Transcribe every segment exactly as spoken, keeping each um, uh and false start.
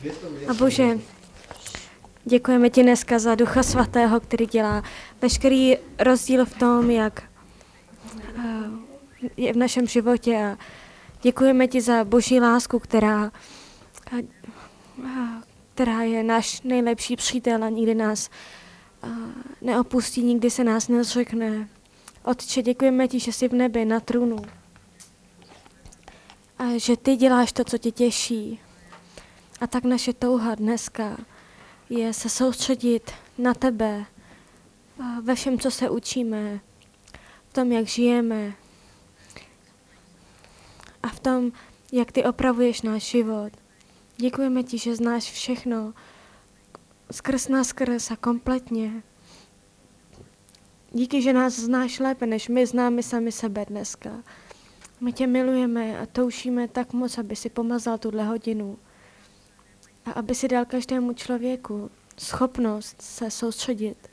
A Bože, děkujeme ti dneska za Ducha Svatého, který dělá veškerý rozdíl v tom, jak je v našem životě. A děkujeme ti za Boží lásku, která, která je náš nejlepší přítel a nikdy nás neopustí, nikdy se nás nezřekne. Otče, děkujeme ti, že jsi v nebi na trůnu a že ty děláš to, co tě těší. A tak naše touha dneska je se soustředit na tebe ve všem, co se učíme, v tom, jak žijeme a v tom, jak ty opravuješ náš život. Děkujeme ti, že znáš všechno skrz na skrz a kompletně. Díky, že nás znáš lépe, než my známe sami sebe dneska. My tě milujeme a toužíme tak moc, aby si pomazal tuhle hodinu a aby si dal každému člověku schopnost se soustředit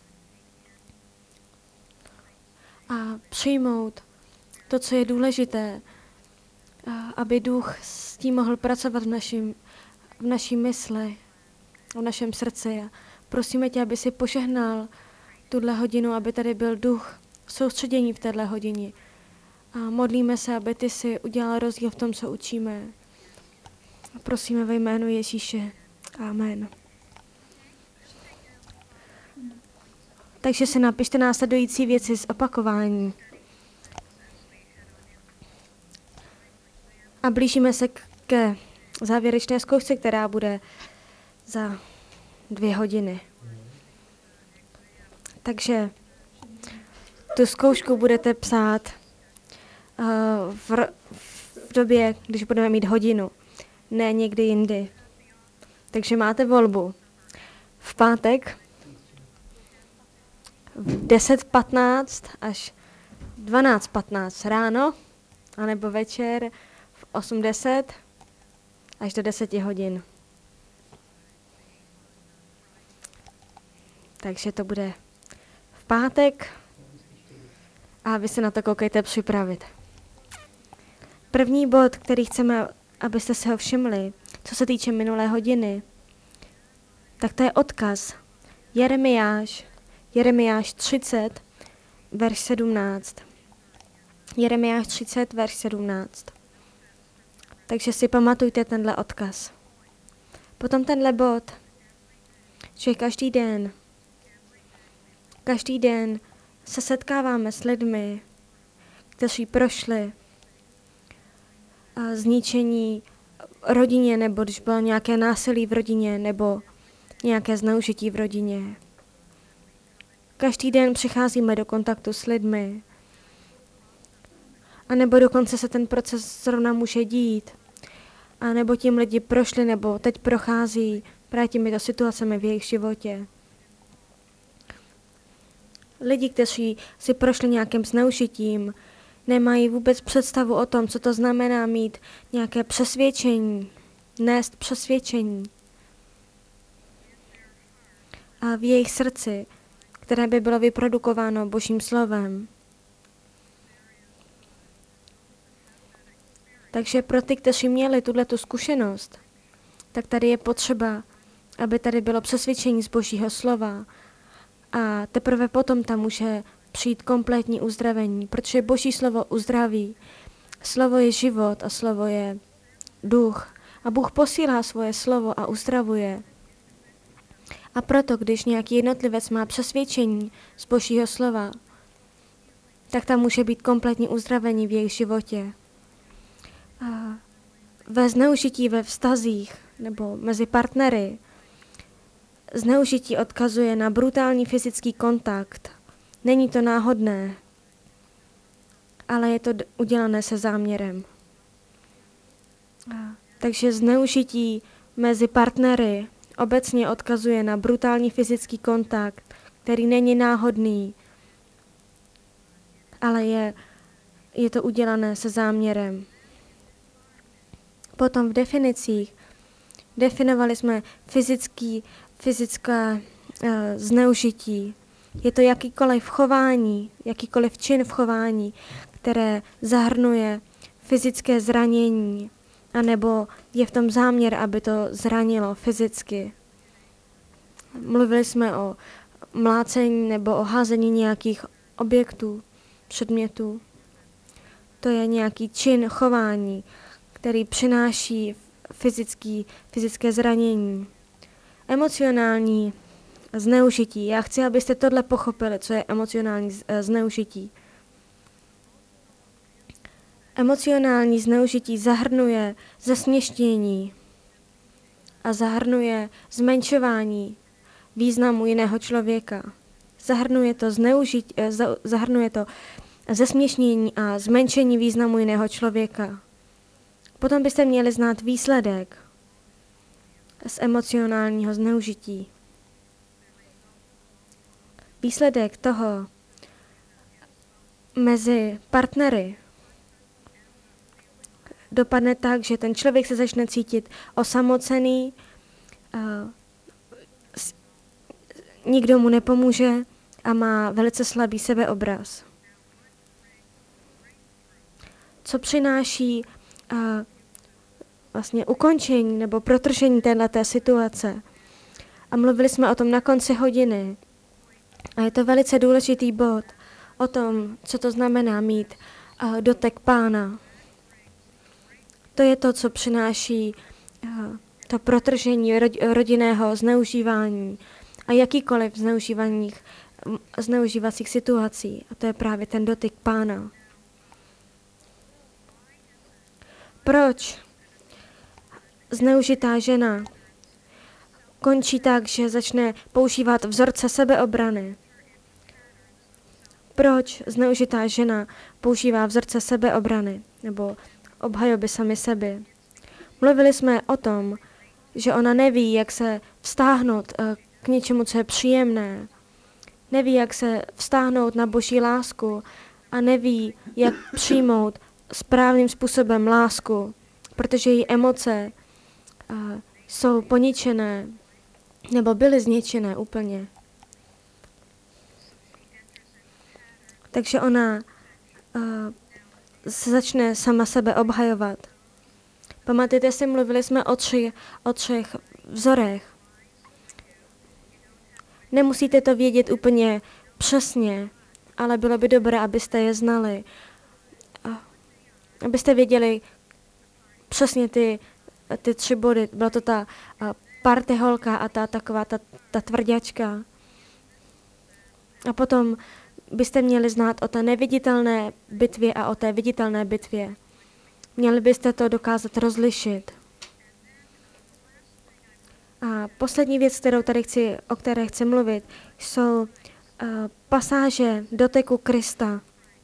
a přijmout to, co je důležité, a aby duch s tím mohl pracovat v, našim, v naší mysli, v našem srdci. A prosíme tě, aby si požehnal tuhle hodinu, aby tady byl duch soustředění v téhle hodině. A modlíme se, aby ty si udělal rozdíl v tom, co učíme. A prosíme ve jménu Ježíše. Amen. Takže si napište následující věci z opakování. A blížíme se k, ke závěrečné zkoušce, která bude za dvě hodiny. Takže tu zkoušku budete psát uh, v, v době, když budeme mít hodinu, ne někdy jindy. Takže máte volbu. V pátek v deset patnáct až dvanáct patnáct ráno, anebo večer v osm deset až do deset hodin. Takže to bude v pátek a vy se na to koukejte připravit. První bod, který chceme, abyste se ho všimli, co se týče minulé hodiny, tak to je odkaz. Jeremiáš, Jeremiáš třicet, verš sedmnáct. Jeremiáš třicet, verš sedmnáct. Takže si pamatujte tenhle odkaz. Potom tenhle bod, že každý den, každý den se setkáváme s lidmi, kteří prošli zničení rodině, nebo když bylo nějaké násilí v rodině, nebo nějaké zneužití v rodině. Každý den přicházíme do kontaktu s lidmi. A nebo dokonce se ten proces zrovna může dít. A nebo tím lidi prošli, nebo teď prochází právě těmito situacemi v jejich životě. Lidi, kteří si prošli nějakým zneužitím, nemají vůbec představu o tom, co to znamená mít nějaké přesvědčení, nést přesvědčení. A v jejich srdci, které by bylo vyprodukováno Božím slovem. Takže pro ty, kteří měli tuhletu zkušenost, tak tady je potřeba, aby tady bylo přesvědčení z Božího slova. A teprve potom tam může přijít kompletní uzdravení, protože Boží slovo uzdraví. Slovo je život a slovo je duch. A Bůh posílá svoje slovo a uzdravuje. A proto, když nějaký jednotlivec má přesvědčení z Božího slova, tak tam může být kompletní uzdravení v jejich životě. A ve zneužití ve vztazích nebo mezi partnery zneužití odkazuje na brutální fyzický kontakt. Není to náhodné, ale je to udělané se záměrem. A takže zneužití mezi partnery obecně odkazuje na brutální fyzický kontakt, který není náhodný, ale je, je to udělané se záměrem. Potom v definicích definovali jsme fyzický, fyzická uh, zneužití. Je to jakýkoliv chování, jakýkoliv čin v chování, které zahrnuje fyzické zranění, anebo je v tom záměr, aby to zranilo fyzicky. Mluvili jsme o mlácení nebo o házení nějakých objektů, předmětů. To je nějaký čin chování, který přináší fyzický, fyzické zranění. Emocionální zneužití. Já chci, abyste tohle pochopili, co je emocionální zneužití. Emocionální zneužití zahrnuje zesměšnění a zahrnuje zmenšování významu jiného člověka. Zahrnuje to, zneužití, zahrnuje to zesměšnění a zmenšení významu jiného člověka. Potom byste měli znát výsledek z emocionálního zneužití. Výsledek toho mezi partnery dopadne tak, že ten člověk se začne cítit osamocený, uh, nikdo mu nepomůže a má velice slabý sebeobraz. Co přináší uh, vlastně ukončení nebo protržení téhleté situace? A mluvili jsme o tom na konci hodiny. A je to velice důležitý bod o tom, co to znamená mít uh, dotek Pána. To je to, co přináší uh, to protržení rod- rodinného zneužívání a jakýkoliv zneužívaných, zneužívacích situací. A to je právě ten dotyk Pána. Proč zneužitá žena končí tak, že začne používat vzorce sebeobrany? Proč zneužitá žena používá vzorce sebeobrany nebo obhajoby sami sebe? Mluvili jsme o tom, že ona neví, jak se vztáhnout k něčemu, co je příjemné. Neví, jak se vztáhnout na Boží lásku a neví, jak přijmout správným způsobem lásku, protože její emoce uh, jsou poničené nebo byly zničené úplně. Takže ona uh, se začne sama sebe obhajovat. Pamatujete si, mluvili jsme o, tři, o třech vzorech. Nemusíte to vědět úplně přesně, ale bylo by dobré, abyste je znali. Abyste věděli přesně ty, ty tři body. Byla to ta party holka a ta taková ta, ta tvrďačka. A potom byste měli znát o té neviditelné bitvě a o té viditelné bitvě. Měli byste to dokázat rozlišit. A poslední věc, kterou tady chci, o které chci mluvit, jsou uh, pasáže doteku Krista.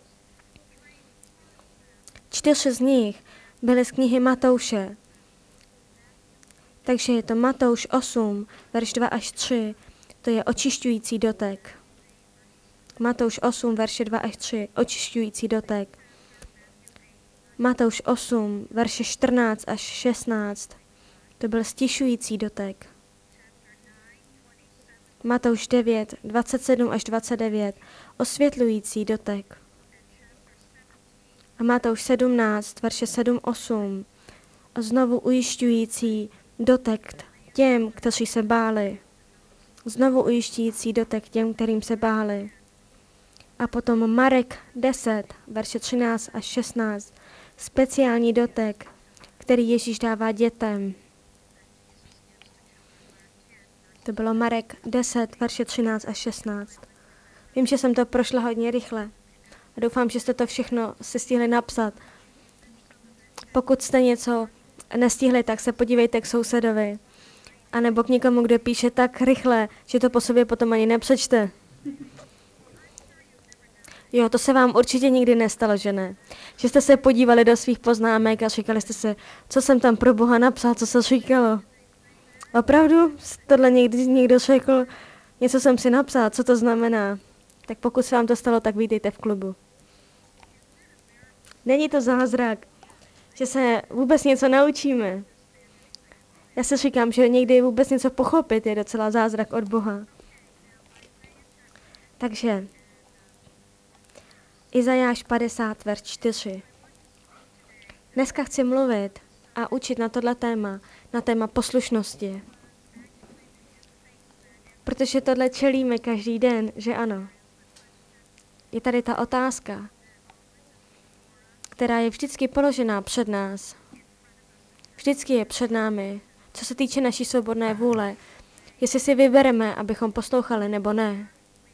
Čtyři z nich byly z knihy Matouše. Takže je to Matouš osm, verš dva až tři, to je očišťující dotek. Matouš osm, verše dva až tři, očišťující dotek. Matouš osm, verše čtrnáct až šestnáct, to byl stišující dotek. Matouš devět, dvacet sedm až dvacet devět, osvětlující dotek. A Matouš sedmnáct, verše sedm osm, a znovu ujišťující dotek těm, kteří se báli. Znovu ujišťující dotek těm, kterým se báli. A potom Marek deset, verše třináct až šestnáct, speciální dotek, který Ježíš dává dětem. To bylo Marek deset, verše třináct až šestnáct. Vím, že jsem to prošla hodně rychle. A doufám, že jste to všechno si stihli napsat. Pokud jste něco nestihli, tak se podívejte k sousedovi. A nebo k někomu, kdo píše tak rychle, že to po sobě potom ani nepřečte. Jo, to se vám určitě nikdy nestalo, že ne? Že jste se podívali do svých poznámek a říkali jste se, co jsem tam pro Boha napsal, co se říkalo. Opravdu? Tohle někdy někdo řekl, něco jsem si napsal, co to znamená? Tak pokud se vám to stalo, tak vítejte v klubu. Není to zázrak, že se vůbec něco naučíme. Já si říkám, že někdy vůbec něco pochopit je docela zázrak od Boha. Takže Izajáš padesát, verš čtyři. Dneska chci mluvit a učit na tohle téma, na téma poslušnosti. Protože tohle čelíme každý den, že ano. Je tady ta otázka, která je vždycky položená před nás. Vždycky je před námi, co se týče naší svobodné vůle, jestli si vybereme, abychom poslouchali nebo ne.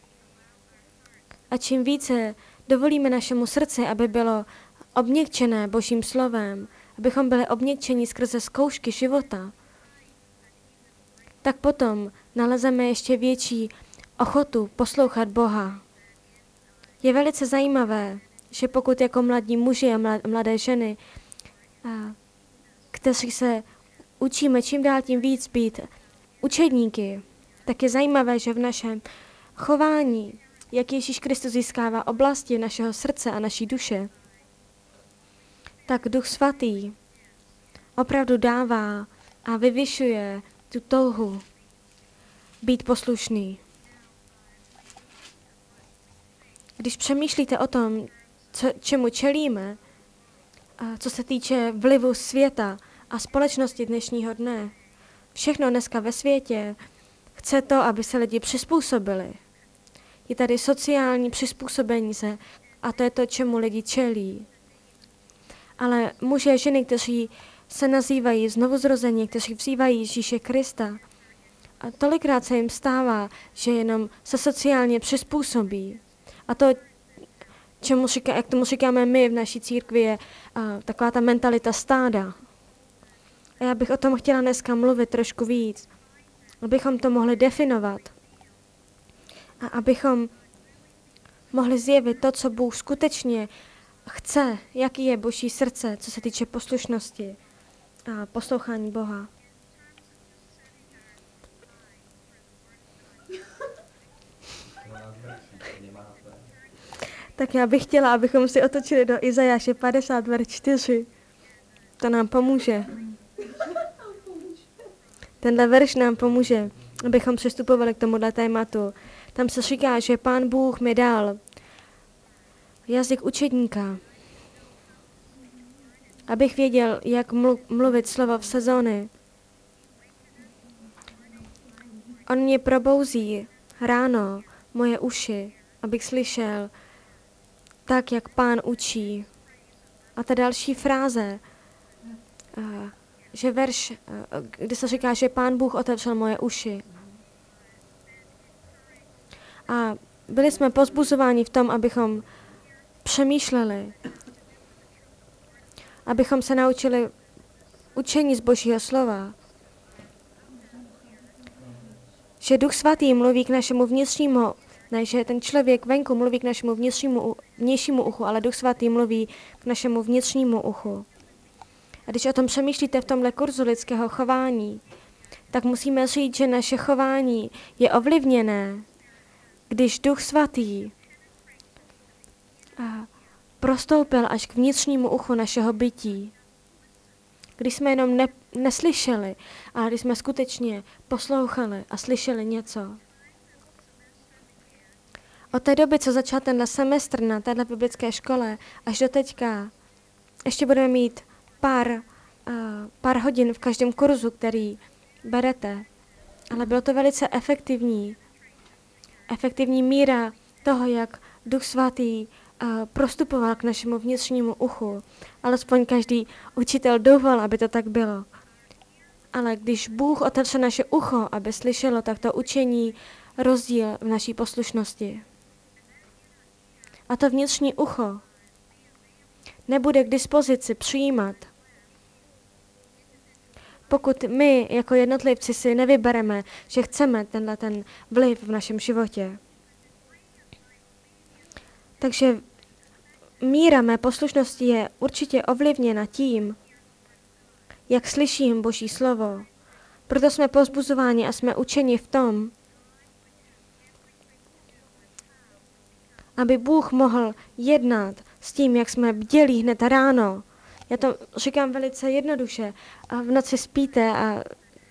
A čím více dovolíme našemu srdci, aby bylo obměkčené Božím slovem, abychom byli obměkčeni skrze zkoušky života, tak potom nalezeme ještě větší ochotu poslouchat Boha. Je velice zajímavé, že pokud jako mladí muži a mladé ženy, kteří se učíme čím dál tím víc být učedníky, tak je zajímavé, že v našem chování, jak Ježíš Kristus získává oblasti našeho srdce a naší duše, tak Duch Svatý opravdu dává a vyvyšuje tu touhu být poslušný. Když přemýšlíte o tom, co, čemu čelíme, a co se týče vlivu světa a společnosti dnešního dne, všechno dneska ve světě chce to, aby se lidi přizpůsobili. Je tady sociální přizpůsobení se a to je to, čemu lidi čelí. Ale muži a ženy, kteří se nazývají znovuzrození, kteří vzývají Ježíše Krista, a tolikrát se jim stává, že jenom se sociálně přizpůsobí. A to, čemu říká, jak tomu říkáme my v naší církvi, je uh, taková ta mentalita stáda. A já bych o tom chtěla dneska mluvit trošku víc, abychom to mohli definovat. A abychom mohli zjevit to, co Bůh skutečně chce, jaký je Boží srdce, co se týče poslušnosti a poslouchání Boha. Tak já bych chtěla, abychom si otočili do Izajáše padesát, verš čtyři. To nám pomůže. Tenhle verš nám pomůže, abychom přistupovali k tomuhle tématu. Tam se říká, že Pán Bůh mi dal jazyk učedníka, abych věděl, jak mluvit slovo v sezóny. On mě probouzí ráno moje uši, abych slyšel tak, jak Pán učí. A ta další fráze, že verš, kdy se říká, že Pán Bůh otevřel moje uši. A byli jsme povzbuzováni v tom, abychom přemýšleli, abychom se naučili učení z Božího slova. Že Duch Svatý mluví k našemu vnitřnímu, ne, že ten člověk venku mluví k našemu vnitřnímu, vnějšímu uchu, ale Duch Svatý mluví k našemu vnitřnímu uchu. A když o tom přemýšlíte v tomhle kurzu lidského chování, tak musíme říct, že naše chování je ovlivněné, když Duch Svatý prostoupil až k vnitřnímu uchu našeho bytí. Když jsme jenom ne, neslyšeli, ale když jsme skutečně poslouchali a slyšeli něco. Od té doby, co začal tenhle semestr na téhle biblické škole, až do teďka, ještě budeme mít pár, uh, pár hodin v každém kurzu, který berete. Ale bylo to velice efektivní. Efektivní míra toho, jak Duch Svatý uh, prostupoval k našemu vnitřnímu uchu. Alespoň každý učitel doufal, aby to tak bylo. Ale když Bůh otevře naše ucho, aby slyšelo, tak to učení rozdíl v naší poslušnosti. A to vnitřní ucho nebude k dispozici přijímat, pokud my jako jednotlivci si nevybereme, že chceme tenhle ten vliv v našem životě. Takže míra mé poslušnosti je určitě ovlivněna tím, jak slyším Boží slovo. Proto jsme povzbuzováni a jsme učeni v tom, aby Bůh mohl jednat s tím, jak jsme bdělí hned ráno. Já to říkám velice jednoduše. A v noci spíte, a...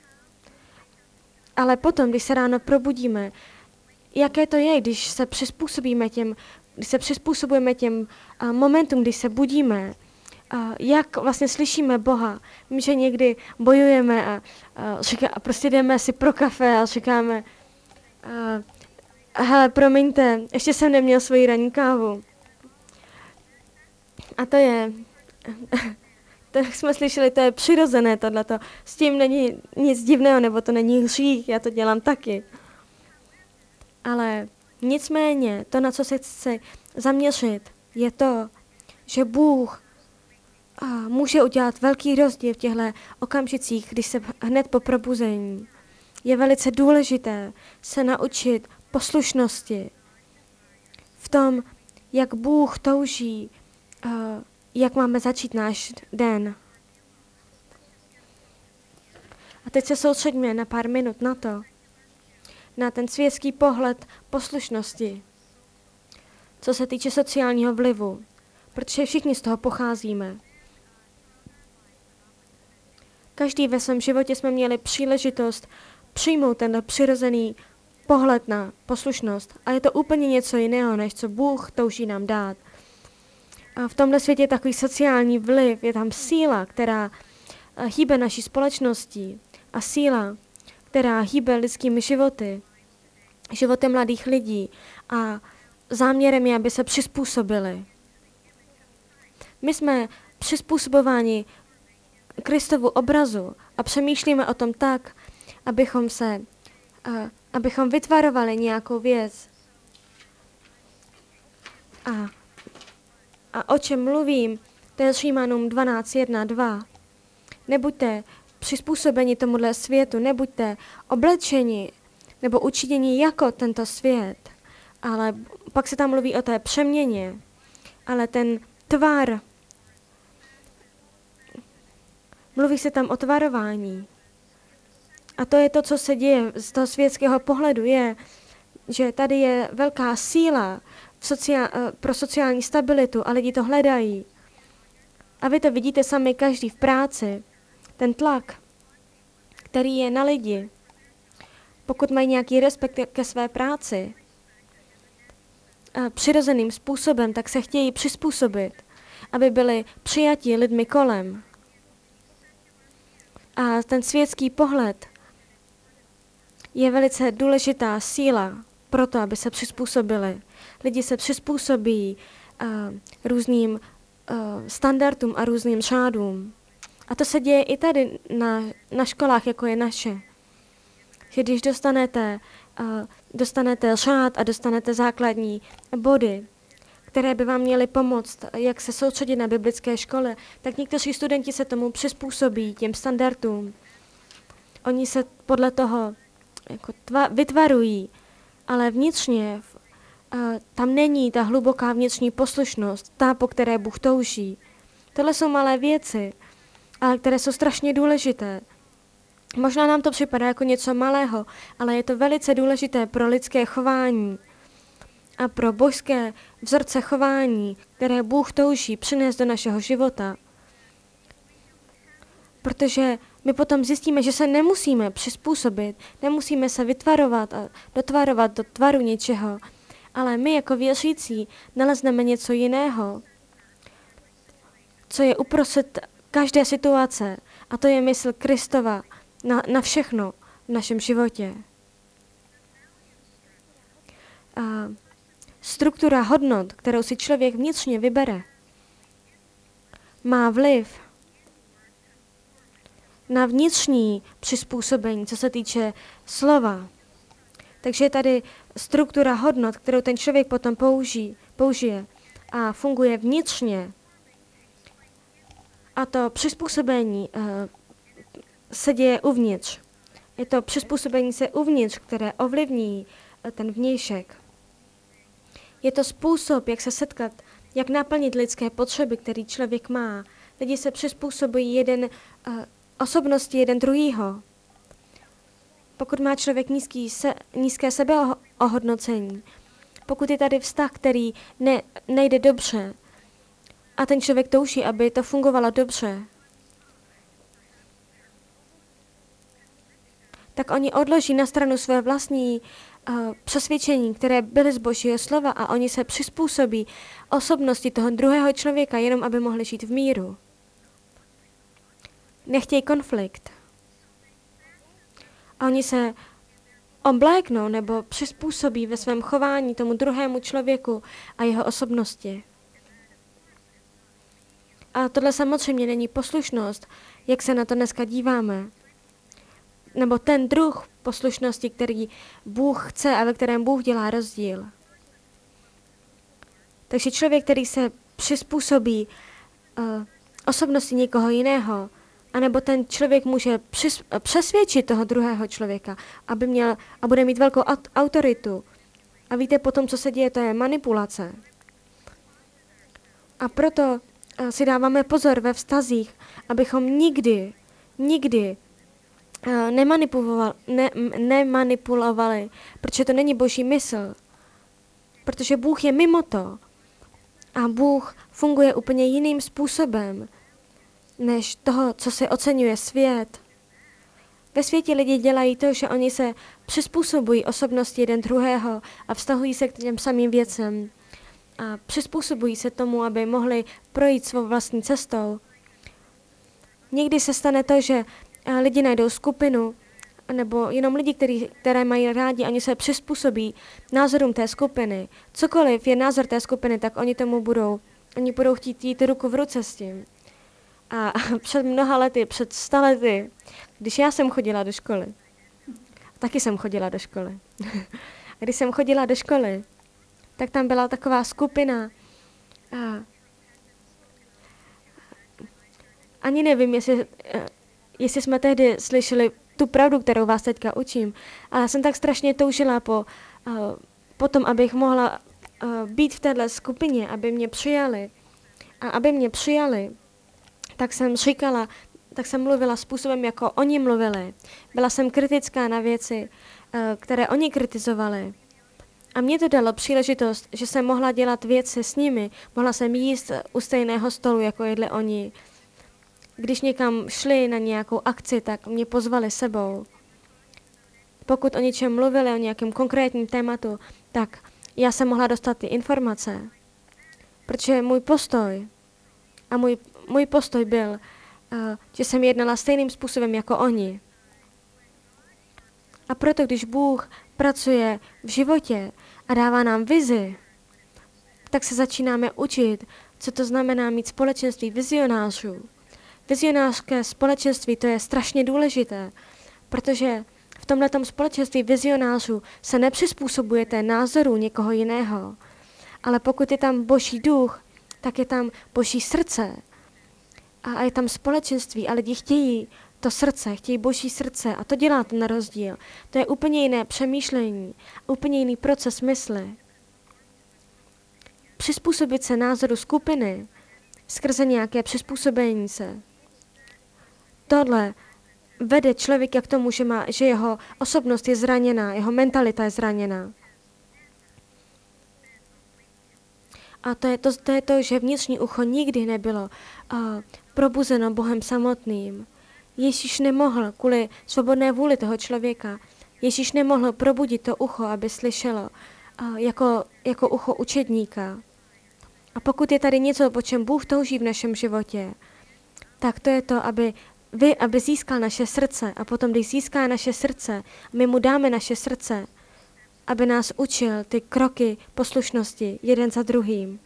ale potom, když se ráno probudíme, jaké to je, když se přizpůsobíme těm, když se přizpůsobujeme těm momentům, když se budíme, a jak vlastně slyšíme Boha. My, že někdy bojujeme a, a, říká, a prostě jdeme si pro kafe a říkáme, a, hele, promiňte, ještě jsem neměl svoji ranní kávu. A to je, to jsme slyšeli, to je přirozené tohleto. S tím není nic divného, nebo to není hřích, já to dělám taky. Ale nicméně, to, na co se chci zaměřit, je to, že Bůh a, může udělat velký rozdíl v těchto okamžicích, když se hned po probuzení. Je velice důležité se naučit poslušnosti v tom, jak Bůh touží, uh, jak máme začít náš den. A teď se soustředíme na pár minut na to, na ten světský pohled poslušnosti, co se týče sociálního vlivu, protože všichni z toho pocházíme. Každý ve svém životě jsme měli příležitost přijmout ten přirozený pohled na poslušnost a je to úplně něco jiného, než co Bůh touží nám dát. A v tomhle světě je takový sociální vliv, je tam síla, která hýbe naší společností a síla, která hýbe lidskými životy, životy mladých lidí a záměrem je, aby se přizpůsobili. My jsme přizpůsobováni Kristovu obrazu a přemýšlíme o tom tak, abychom se, uh, abychom vytvarovali nějakou věc. A, a o čem mluvím, to je Římanům dvanáct jedna dva. Nebuďte přizpůsobeni tomuhle světu, nebuďte oblečeni nebo učiněni jako tento svět, ale pak se tam mluví o té přeměně, ale ten tvar, mluví se tam o tvarování. A to je to, co se děje z toho světského pohledu, je, že tady je velká síla v sociál, pro sociální stabilitu a lidi to hledají. A vy to vidíte sami každý v práci. Ten tlak, který je na lidi, pokud mají nějaký respekt ke své práci, a přirozeným způsobem, tak se chtějí přizpůsobit, aby byli přijati lidmi kolem. A ten světský pohled je velice důležitá síla pro to, aby se přizpůsobili. Lidi se přizpůsobí uh, různým uh, standardům a různým řádům. A to se děje i tady na, na školách, jako je naše. Že když dostanete, uh, dostanete řád a dostanete základní body, které by vám měly pomoct, jak se soustředit na biblické škole, tak někteří studenti se tomu přizpůsobí, těm standardům. Oni se podle toho jako tva, vytvarují, ale vnitřně uh, tam není ta hluboká vnitřní poslušnost, ta, po které Bůh touží. Tohle jsou malé věci, ale které jsou strašně důležité. Možná nám to připadá jako něco malého, ale je to velice důležité pro lidské chování a pro božské vzorce chování, které Bůh touží přinést do našeho života. Protože my potom zjistíme, že se nemusíme přizpůsobit, nemusíme se vytvarovat a dotvarovat do tvaru něčeho, ale my jako věřící nalezneme něco jiného, co je uprostřed každé situace, a to je mysl Kristova na, na všechno v našem životě. A struktura hodnot, kterou si člověk vnitřně vybere, má vliv na vnitřní přizpůsobení, co se týče slova. Takže je tady struktura hodnot, kterou ten člověk potom použí, použije a funguje vnitřně. A to přizpůsobení uh, se děje uvnitř. Je to přizpůsobení se uvnitř, které ovlivní uh, ten vnějšek. Je to způsob, jak se setkat, jak naplnit lidské potřeby, který člověk má. Lidi se přizpůsobují jeden uh, osobnosti jeden druhýho. Pokud má člověk nízký se, nízké sebeohodnocení, pokud je tady vztah, který ne, nejde dobře a ten člověk touží, aby to fungovalo dobře, tak oni odloží na stranu své vlastní uh, přesvědčení, které byly z Božího slova a oni se přizpůsobí osobnosti toho druhého člověka, jenom aby mohli žít v míru. Nechtějí konflikt. A oni se obléknou nebo přizpůsobí ve svém chování tomu druhému člověku a jeho osobnosti. A tohle samozřejmě není poslušnost, jak se na to dneska díváme. Nebo ten druh poslušnosti, který Bůh chce a ve kterém Bůh dělá rozdíl. Takže člověk, který se přizpůsobí uh, osobnosti někoho jiného, anebo ten člověk může přis, přesvědčit toho druhého člověka, aby měl a bude mít velkou aut, autoritu. A víte potom, co se děje, to je manipulace. A proto uh, si dáváme pozor ve vztazích, abychom nikdy, nikdy uh, nemanipulovali, ne, nemanipulovali, protože to není Boží mysl. Protože Bůh je mimo to. A Bůh funguje úplně jiným způsobem, než toho, co se oceňuje svět. Ve světě lidi dělají to, že oni se přizpůsobují osobnosti jeden druhého a vztahují se k těm samým věcem. A přizpůsobují se tomu, aby mohli projít svou vlastní cestou. Někdy se stane to, že lidi najdou skupinu, nebo jenom lidi, který, které mají rádi, oni se přizpůsobí názorům té skupiny. Cokoliv je názor té skupiny, tak oni tomu budou, oni budou chtít jít ruku v ruce s tím. A před mnoha lety, před sta lety, když já jsem chodila do školy, taky jsem chodila do školy. Když jsem chodila do školy, tak tam byla taková skupina. A ani nevím, jestli, jestli jsme tehdy slyšeli tu pravdu, kterou vás teďka učím. Ale já jsem tak strašně toužila po, uh, po tom, abych mohla uh, být v téhle skupině, aby mě přijali. A aby mě přijali, tak jsem říkala, tak jsem mluvila způsobem, jako oni mluvili. Byla jsem kritická na věci, uh, které oni kritizovali. A mě to dalo příležitost, že jsem mohla dělat věci s nimi. Mohla jsem jíst u stejného stolu, jako jedli oni. Když někam šli na nějakou akci, tak mě pozvali sebou. Pokud o něčem mluvili, o nějakém konkrétním tématu, tak já jsem mohla dostat ty informace. Protože můj postoj, a můj, můj postoj byl, uh, že jsem jednala stejným způsobem jako oni. A proto, když Bůh pracuje v životě a dává nám vizi, tak se začínáme učit, co to znamená mít společenství vizionářů. Vizionářské společenství, to je strašně důležité, protože v tomhletom společenství vizionářů se nepřizpůsobujete názoru někoho jiného. Ale pokud je tam Boží duch, tak je tam Boží srdce. A je tam společenství a lidi chtějí to srdce, chtějí Boží srdce a to dělá ten rozdíl. To je úplně jiné přemýšlení, úplně jiný proces mysli. Přizpůsobit se názoru skupiny skrze nějaké přizpůsobení se. Tohle vede člověka k tomu, že, má, že jeho osobnost je zraněná, jeho mentalita je zraněná. A to je to, to, je to že vnitřní ucho nikdy nebylo uh, probuzeno Bohem samotným. Ježíš nemohl kvůli svobodné vůli toho člověka, Ježíš nemohl probudit to ucho, aby slyšelo uh, jako, jako ucho učedníka. A pokud je tady něco, po čem Bůh touží v našem životě, tak to je to, aby Vy, aby získal naše srdce a potom, když získá naše srdce, my mu dáme naše srdce, aby nás učil ty kroky poslušnosti jeden za druhým.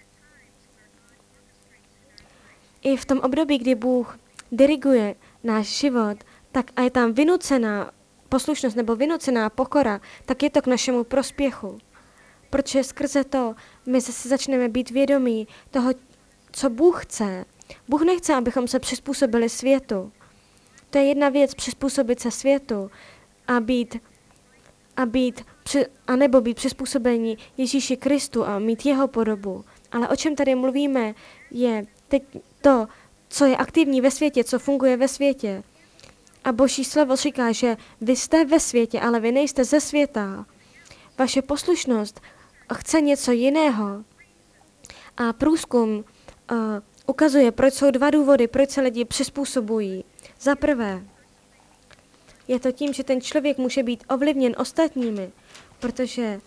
I v tom období, kdy Bůh diriguje náš život, tak a je tam vynucená poslušnost nebo vynucená pokora, tak je to k našemu prospěchu. Protože skrze to my zase začneme být vědomí toho, co Bůh chce. Bůh nechce, abychom se přizpůsobili světu. To je jedna věc, přizpůsobit se světu a být, a být, a nebo být přizpůsobení Ježíši Kristu a mít jeho podobu. Ale o čem tady mluvíme, je teď to, co je aktivní ve světě, co funguje ve světě. A Boží slovo říká, že vy jste ve světě, ale vy nejste ze světa. Vaše poslušnost chce něco jiného. A průzkum uh, ukazuje, proč jsou dva důvody, proč se lidi přizpůsobují. Za prvé, je to tím, že ten člověk může být ovlivněn ostatními. protože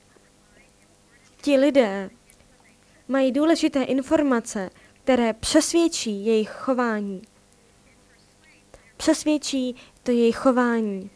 ti lidé mají důležité informace, které přesvědčí jejich chování. Přesvědčí to jejich chování.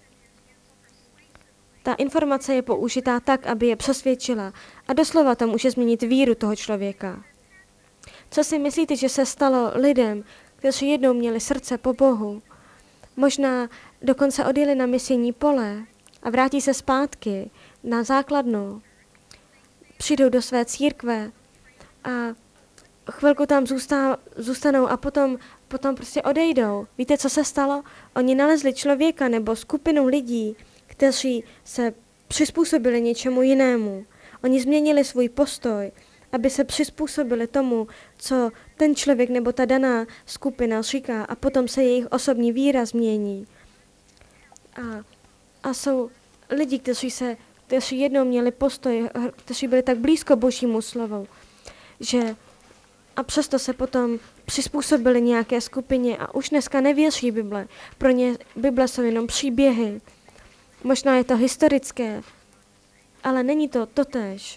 Ta informace je použitá tak, aby je přesvědčila a doslova to může změnit víru toho člověka. Co si myslíte, že se stalo lidem, kteří jednou měli srdce po Bohu? Možná dokonce odjeli na misijní pole a vrátí se zpátky na základnu. Přijdou do své církve a chvilku tam zůstá, zůstanou a potom, potom prostě odejdou. Víte, co se stalo? Oni nalezli člověka nebo skupinu lidí, kteří se přizpůsobili něčemu jinému. Oni změnili svůj postoj, aby se přizpůsobili tomu, co ten člověk nebo ta daná skupina říká a potom se jejich osobní víra změní. A, a jsou lidi, kteří, se, kteří jednou měli postoj, kteří byli tak blízko Božímu slovu, že a přesto se potom přizpůsobili nějaké skupině a už dneska nevěří Bible. Pro ně Bible jsou jenom příběhy. Možná je to historické, ale není to totéž.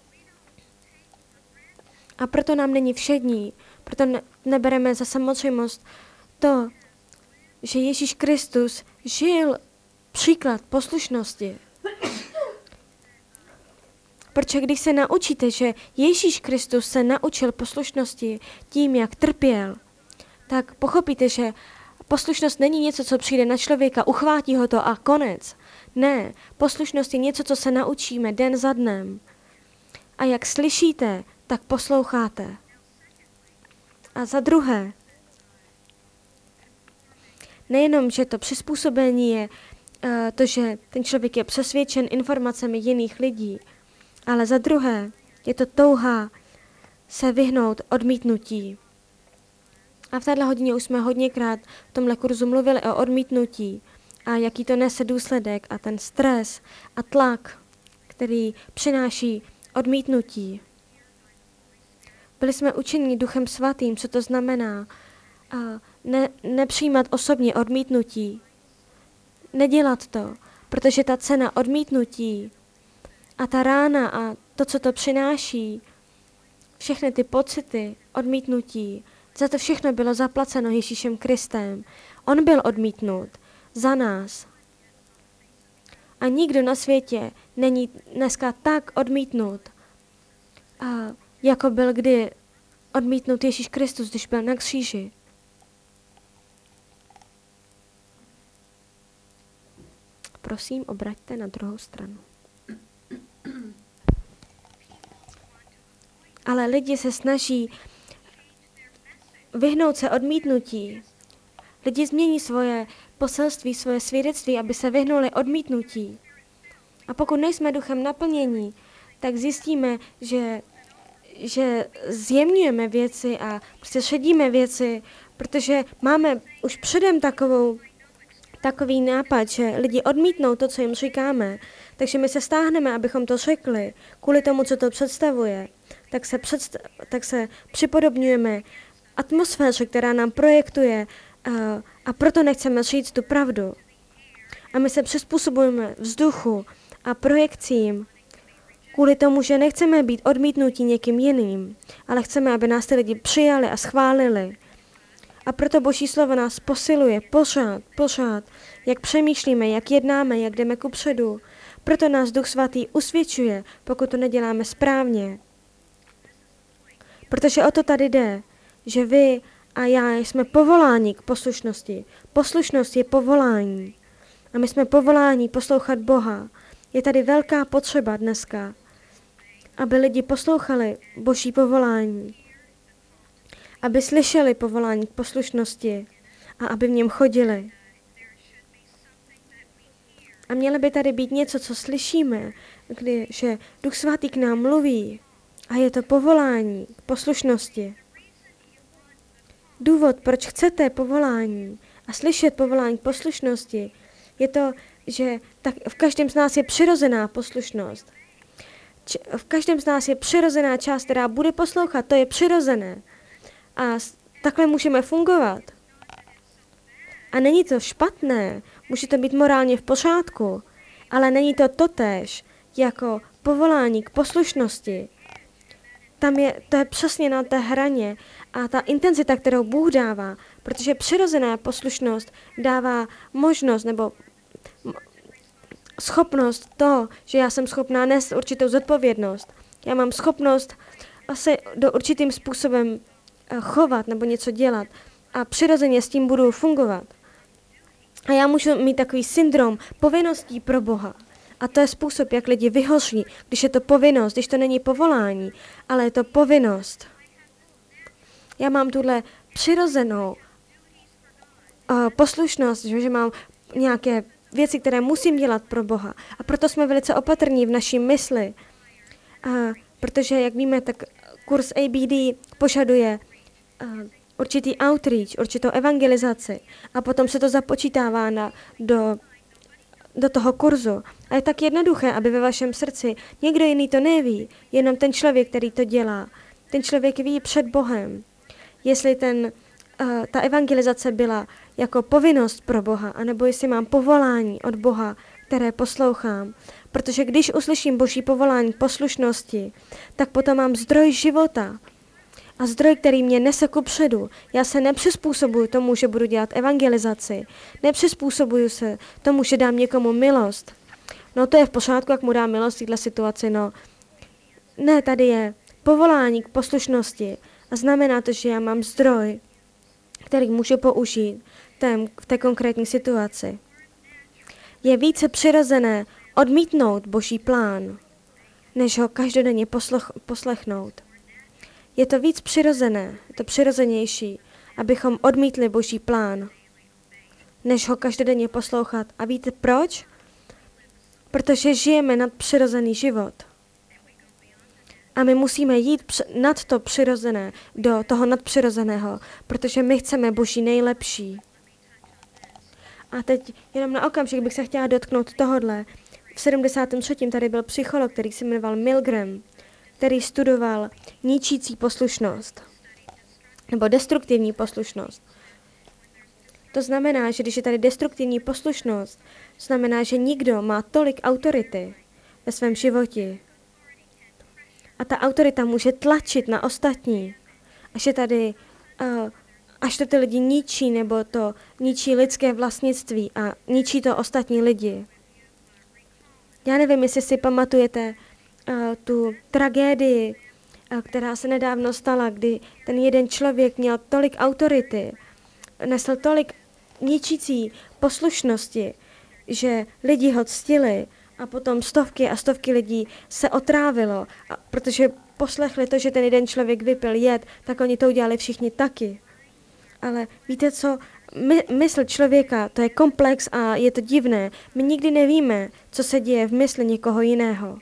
A proto nám není všední, proto ne- nebereme za samozřejmost to, že Ježíš Kristus žil příklad poslušnosti. Protože když se naučíte, že Ježíš Kristus se naučil poslušnosti tím, jak trpěl, tak pochopíte, že poslušnost není něco, co přijde na člověka, uchvátí ho to a konec. Ne, poslušnost je něco, co se naučíme den za dnem. A jak slyšíte, tak posloucháte. A za druhé, nejenom, že to přizpůsobení je uh, to, že ten člověk je přesvědčen informacemi jiných lidí, ale za druhé je to touha se vyhnout odmítnutí. A v této hodině už jsme hodněkrát v tomhle kurzu mluvili o odmítnutí a jaký to nese důsledek a ten stres a tlak, který přináší odmítnutí. Byli jsme učeni Duchem Svatým, co to znamená a ne, nepřijímat osobně odmítnutí. Nedělat to, protože ta cena odmítnutí a ta rána a to, co to přináší, všechny ty pocity odmítnutí, za to všechno bylo zaplaceno Ježíšem Kristem. On byl odmítnut za nás. A nikdo na světě není dneska tak odmítnut, a jako byl kdy odmítnut Ježíš Kristus, když byl na kříži. Prosím, obraťte na druhou stranu. Ale lidi se snaží vyhnout se odmítnutí. Lidi změní svoje poselství, svoje svědectví, aby se vyhnuli odmítnutí. A pokud nejsme duchem naplnění, tak zjistíme, že, že zjemňujeme věci a prostě šedíme věci, protože máme už předem takovou, takový nápad, že lidi odmítnou to, co jim říkáme. Takže my se stáhneme, abychom to řekli, kvůli tomu, co to představuje. Tak se, představ, tak se připodobňujeme atmosféře, která nám projektuje a, a proto nechceme říct tu pravdu. A my se přizpůsobujeme vzduchu a projekcím kvůli tomu, že nechceme být odmítnutí někým jiným, ale chceme, aby nás ty lidi přijali a schválili. A proto Boží slovo nás posiluje pořád, pořád, jak přemýšlíme, jak jednáme, jak jdeme kupředu. Proto nás Duch Svatý usvědčuje, pokud to neděláme správně. Protože o to tady jde, že vy a já jsme povoláni k poslušnosti. Poslušnost je povolání. A my jsme povoláni poslouchat Boha. Je tady velká potřeba dneska, aby lidi poslouchali Boží povolání. Aby slyšeli povolání k poslušnosti a aby v něm chodili. A mělo by tady být něco, co slyšíme, kdy, že Duch Svatý k nám mluví a je to povolání k poslušnosti. Důvod, proč chcete povolání a slyšet povolání k poslušnosti, je to, že tak v každém z nás je přirozená poslušnost. Č- v každém z nás je přirozená část, která bude poslouchat, to je přirozené. A takhle můžeme fungovat. A není to špatné, může to být morálně v pořádku, ale není to totéž, jako povolání k poslušnosti. Tam je, to je přesně na té hraně a ta intenzita, kterou Bůh dává, protože přirozená poslušnost dává možnost nebo schopnost to, že já jsem schopná nést určitou zodpovědnost. Já mám schopnost asi do určitým způsobem chovat nebo něco dělat a přirozeně s tím budu fungovat. A já můžu mít takový syndrom povinností pro Boha. A to je způsob, jak lidi vyhoří, když je to povinnost, když to není povolání, ale je to povinnost. Já mám tuhle přirozenou uh, poslušnost, že, že mám nějaké věci, které musím dělat pro Boha. A proto jsme velice opatrní v naší mysli. Uh, protože, jak víme, tak kurz A B D požaduje uh, určitý outreach, určitou evangelizaci. A potom se to započítává na, do, do toho kurzu. A je tak jednoduché, aby ve vašem srdci někdo jiný to neví, jenom ten člověk, který to dělá. Ten člověk ví před Bohem, jestli ten, uh, ta evangelizace byla jako povinnost pro Boha, anebo jestli mám povolání od Boha, které poslouchám. Protože když uslyším Boží povolání k poslušnosti, tak potom mám zdroj života. A zdroj, který mě nese kupředu. Já se nepřizpůsobuju tomu, že budu dělat evangelizaci. Nepřizpůsobuju se tomu, že dám někomu milost. No to je v pořádku, jak mu dám milost v této situaci, no. Ne, tady je povolání k poslušnosti. A znamená to, že já mám zdroj, který můžu použít tém, v té konkrétní situaci. Je více přirozené odmítnout Boží plán, než ho každodenně posloch, poslechnout. Je to víc přirozené, je to přirozenější, abychom odmítli Boží plán, než ho každodenně poslouchat. A víte proč? Protože žijeme nadpřirozený život. A my musíme jít nad to přirozené, do toho nadpřirozeného, protože my chceme Boží nejlepší. A teď jenom na okamžik bych se chtěla dotknout tohodle. V sedmdesátém třetím tady byl psycholog, který se jmenoval Milgram, který studoval ničící poslušnost, nebo destruktivní poslušnost. To znamená, že když je tady destruktivní poslušnost, znamená, že nikdo má tolik autority ve svém životě. A ta autorita může tlačit na ostatní. Až je tady, uh, až to ty lidi ničí, nebo to ničí lidské vlastnictví a ničí to ostatní lidi. Já nevím, jestli si pamatujete uh, tu tragédii, uh, která se nedávno stala, kdy ten jeden člověk měl tolik autority, nesl tolik ničící poslušnosti, že lidi ho ctili a potom stovky a stovky lidí se otrávilo, a protože poslechli to, že ten jeden člověk vypil jed, tak oni to udělali všichni taky. Ale víte co, My, mysl člověka, to je komplex a je to divné. My nikdy nevíme, co se děje v mysli někoho jiného.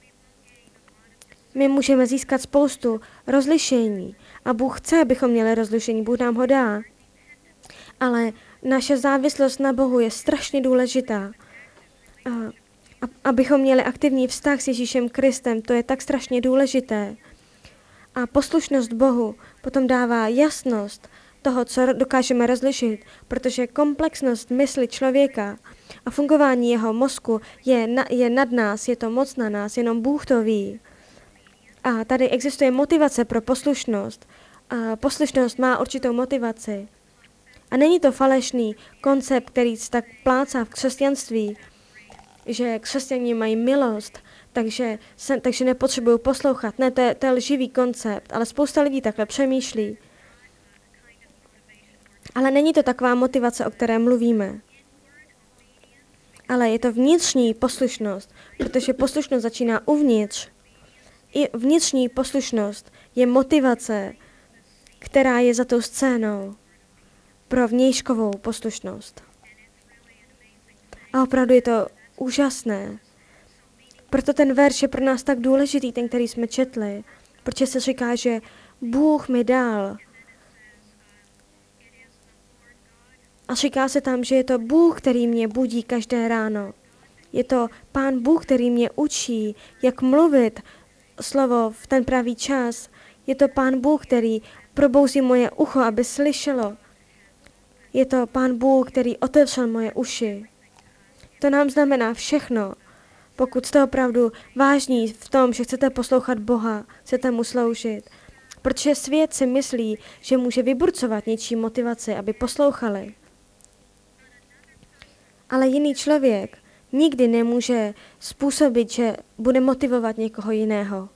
My můžeme získat spoustu rozlišení a Bůh chce, abychom měli rozlišení, Bůh nám ho dá. Ale naše závislost na Bohu je strašně důležitá. A, a, abychom měli aktivní vztah s Ježíšem Kristem, to je tak strašně důležité. A poslušnost Bohu potom dává jasnost toho, co dokážeme rozlišit, protože komplexnost mysli člověka a fungování jeho mozku je, na, je nad nás, je to moc na nás, jenom Bůh to ví. A tady existuje motivace pro poslušnost. A poslušnost má určitou motivaci. A není to falešný koncept, který se tak plácá v křesťanství, že křesťané mají milost, takže, se, takže nepotřebují poslouchat. Ne, to je, to je lživý koncept, ale spousta lidí takhle přemýšlí. Ale není to taková motivace, o které mluvíme. Ale je to vnitřní poslušnost, protože poslušnost začíná uvnitř. I vnitřní poslušnost je motivace, která je za tou scénou pro vnějškovou poslušnost. A opravdu je to úžasné. Proto ten verš je pro nás tak důležitý, ten, který jsme četli. Protože se říká, že Bůh mi dal. A říká se tam, že je to Bůh, který mě budí každé ráno. Je to Pán Bůh, který mě učí, jak mluvit slovo v ten pravý čas. Je to Pán Bůh, který probouzí moje ucho, aby slyšelo. Je to Pán Bůh, který otevřel moje uši. To nám znamená všechno. Pokud jste opravdu vážní v tom, že chcete poslouchat Boha, chcete mu sloužit, protože svět si myslí, že může vyburcovat něčí motivaci, aby poslouchali. Ale jiný člověk nikdy nemůže způsobit, že bude motivovat někoho jiného.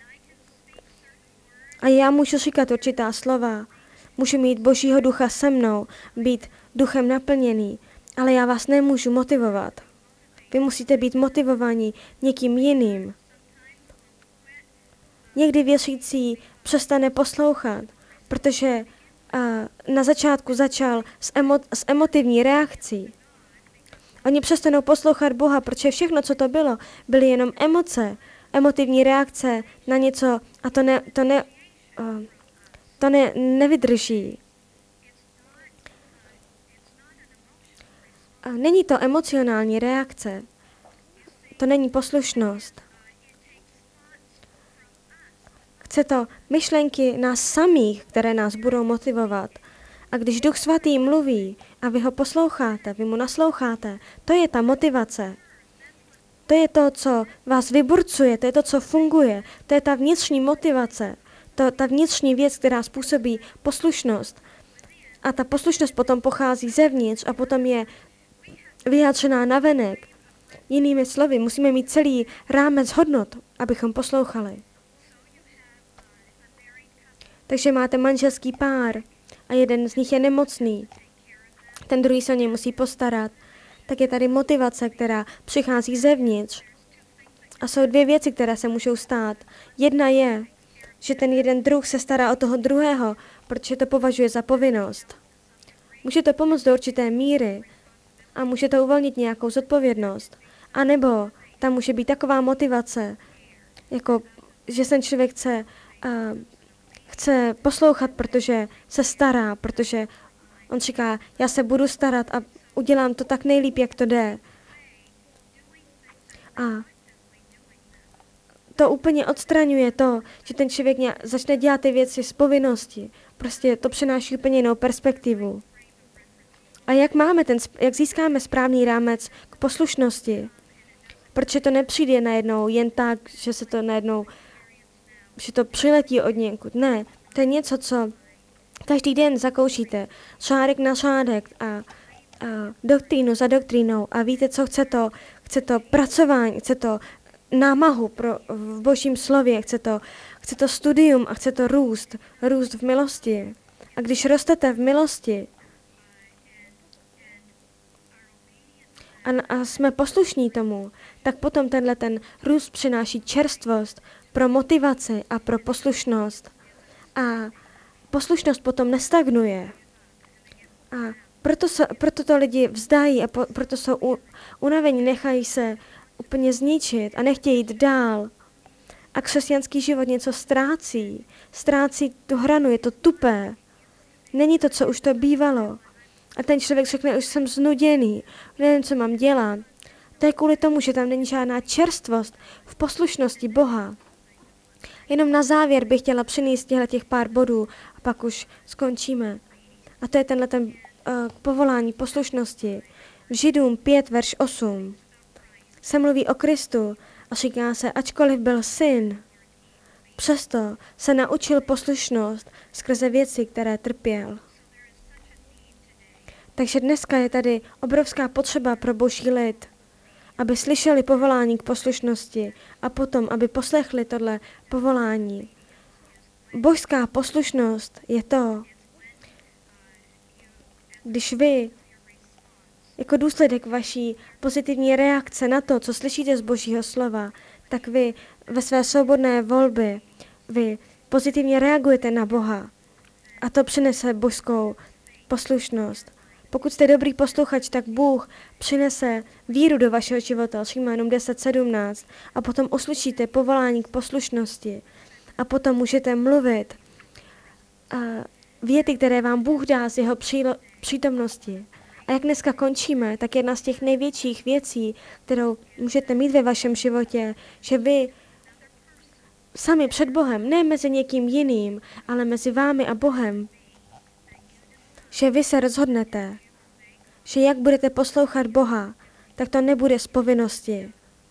A já můžu říkat určitá slova, můžu mít Božího ducha se mnou, být duchem naplněný, ale já vás nemůžu motivovat. Vy musíte být motivovaní někým jiným. Někdy věřící přestane poslouchat, protože uh, na začátku začal s, emo- s emotivní reakcí. Oni přestanou poslouchat Boha, protože všechno, co to bylo, byly jenom emoce, emotivní reakce na něco a to, ne, to, ne, uh, to ne, nevydrží. A není to emocionální reakce, to není poslušnost. Chce to myšlenky nás samých, které nás budou motivovat. A když Duch Svatý mluví a vy ho posloucháte, vy mu nasloucháte, to je ta motivace. To je to, co vás vyburcuje, to je to, co funguje, to je ta vnitřní motivace, to, ta vnitřní věc, která způsobí poslušnost. A ta poslušnost potom pochází zevnitř a potom je vyjádřená navenek. Jinými slovy, musíme mít celý rámec hodnot, abychom poslouchali. Takže máte manželský pár a jeden z nich je nemocný. Ten druhý se o něj musí postarat. Tak je tady motivace, která přichází zevnitř. A jsou dvě věci, které se můžou stát. Jedna je, že ten jeden druh se stará o toho druhého, protože to považuje za povinnost. Může to pomoct do určité míry a může to uvolnit nějakou zodpovědnost. A nebo tam může být taková motivace, jako že ten člověk chce, uh, chce poslouchat, protože se stará, protože on říká, já se budu starat a udělám to tak nejlíp, jak to jde. A to úplně odstraňuje to, že ten člověk začne dělat ty věci z povinnosti. Prostě to přináší úplně jinou perspektivu. A jak máme ten, jak získáme správný rámec k poslušnosti? Protože to nepřijde najednou jen tak, že se to najednou, že to přiletí od někud. Ne, to je něco, co každý den zakoušíte, řádek na řádek a, a doktrínu za doktrínou a víte, co chce to, chce to pracování, chce to námahu pro, v Božím slově, chce to, chce to studium a chce to růst, růst v milosti. A když rostete v milosti a, a jsme poslušní tomu, tak potom tenhle ten růst přináší čerstvost pro motivaci a pro poslušnost. A poslušnost potom nestagnuje. A proto, se, proto to lidi vzdají a po, proto jsou u, unavení, nechají se úplně zničit a nechtějí jít dál. A křesťanský život něco ztrácí. Ztrácí tu hranu, je to tupé. Není to, co už to bývalo. A ten člověk řekne, už jsem znuděný, nevím, co mám dělat. To je kvůli tomu, že tam není žádná čerstvost v poslušnosti Boha. Jenom na závěr bych chtěla přinést těch pár bodů a pak už skončíme. A to je tenhle ten uh, povolání poslušnosti. V Židům pět, verš osm se mluví o Kristu a říká se, ačkoliv byl syn, přesto se naučil poslušnost skrze věci, které trpěl. Takže dneska je tady obrovská potřeba pro Boží lid, aby slyšeli povolání k poslušnosti a potom, aby poslechli tohle povolání. Božská poslušnost je to, když vy jako důsledek vaší pozitivní reakce na to, co slyšíte z Božího slova, tak vy ve své svobodné volbě, vy pozitivně reagujete na Boha a to přinese božskou poslušnost. Pokud jste dobrý posluchač, tak Bůh přinese víru do vašeho života, Římanům deset sedmnáct, a potom uslyšíte povolání k poslušnosti a potom můžete mluvit a věty, které vám Bůh dá z jeho přílo- přítomnosti. A jak dneska končíme, tak jedna z těch největších věcí, kterou můžete mít ve vašem životě, že vy sami před Bohem, ne mezi někým jiným, ale mezi vámi a Bohem, že vy se rozhodnete, že jak budete poslouchat Boha, tak to nebude z povinnosti,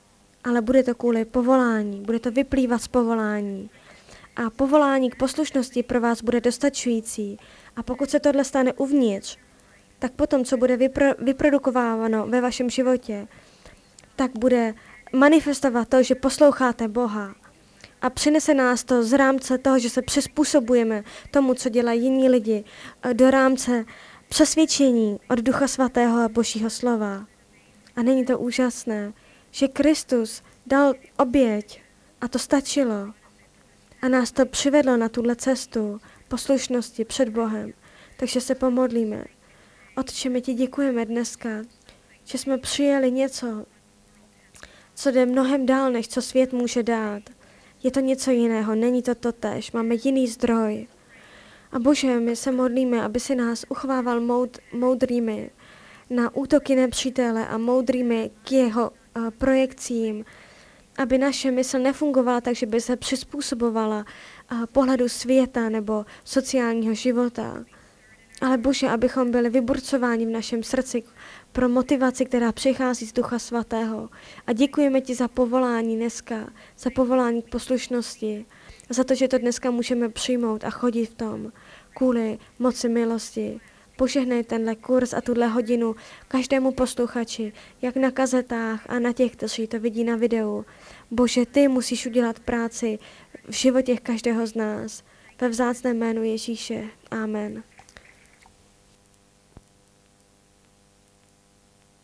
ale bude to kvůli povolání, bude to vyplývat z povolání. A povolání k poslušnosti pro vás bude dostačující. A pokud se tohle stane uvnitř, tak potom, co bude vypro, vyprodukováno ve vašem životě, tak bude manifestovat to, že posloucháte Boha. A přinese nás to z rámce toho, že se přizpůsobujeme tomu, co dělají jiní lidi, do rámce přesvědčení od Ducha Svatého a Božího slova. A není to úžasné, že Kristus dal oběť a to stačilo. A nás to přivedlo na tuhle cestu poslušnosti před Bohem. Takže se pomodlíme. Otče, my ti děkujeme dneska, že jsme přijeli něco, co jde mnohem dál, než co svět může dát. Je to něco jiného, není to totéž, máme jiný zdroj. A Bože, my se modlíme, aby si nás uchvával moud, moudrými na útoky nepřítele a moudrými k jeho uh, projekcím, aby naše mysl nefungovala tak, že by se přizpůsobovala uh, pohledu světa nebo sociálního života. Ale Bože, abychom byli vyburcováni v našem srdci pro motivaci, která přichází z Ducha Svatého. A děkujeme ti za povolání dneska, za povolání k poslušnosti, za to, že to dneska můžeme přijmout a chodit v tom kvůli moci milosti. Požehnej tenhle kurz a tuhle hodinu každému posluchači, jak na kazetách a na těch, kteří to vidí na videu. Bože, ty musíš udělat práci v životě každého z nás. Ve vzácném jménu Ježíše. Amen.